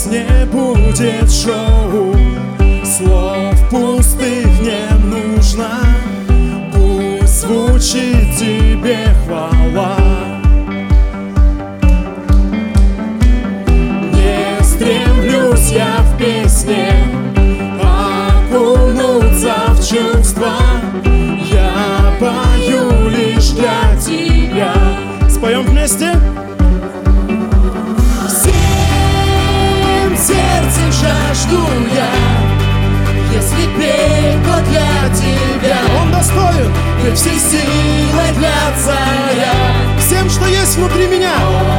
не будет шоу, слов пустых не нужно, пусть звучит тебе хвала. Не стремлюсь я в песне окунуться в чувства, я пою лишь для тебя. Споем вместе? Сердцем жажду я, если петь, то для тебя. Он достоин, ты всей силой для царя, всем, что есть внутри меня.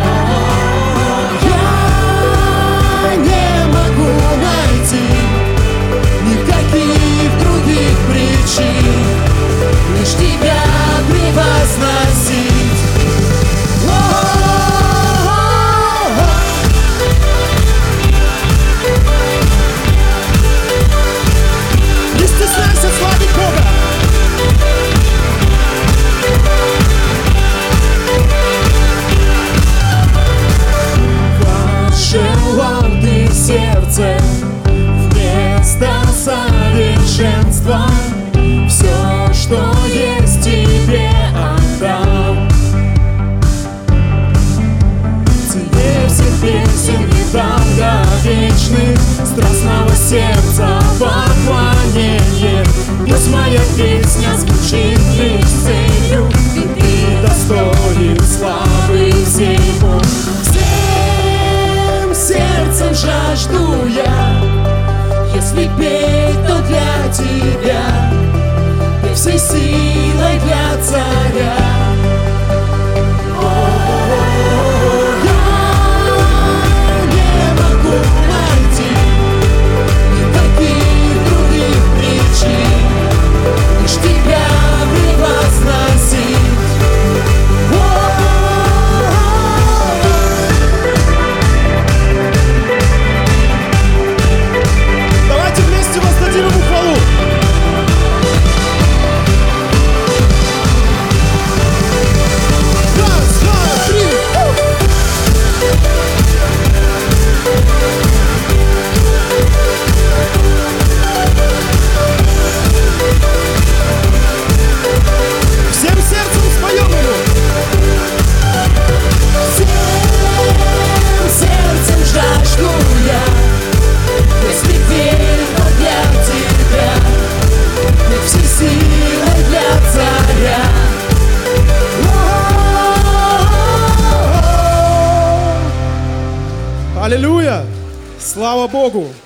Я не могу найти никаких других причин, лишь тебя превозносить. Сердце вместо совершенства, все, что есть, тебе отдам. Тебе всех песен и долговечных, страстного сердца поклонение. Пусть моя песня звучит лишь целью, и ты достоин славы всей. Сердцем жажду я, если петь, то для тебя, и всей силой для царя. Я не могу найти никаких других причин, лишь тебя превозносить. Аллилуйя! Слава Богу!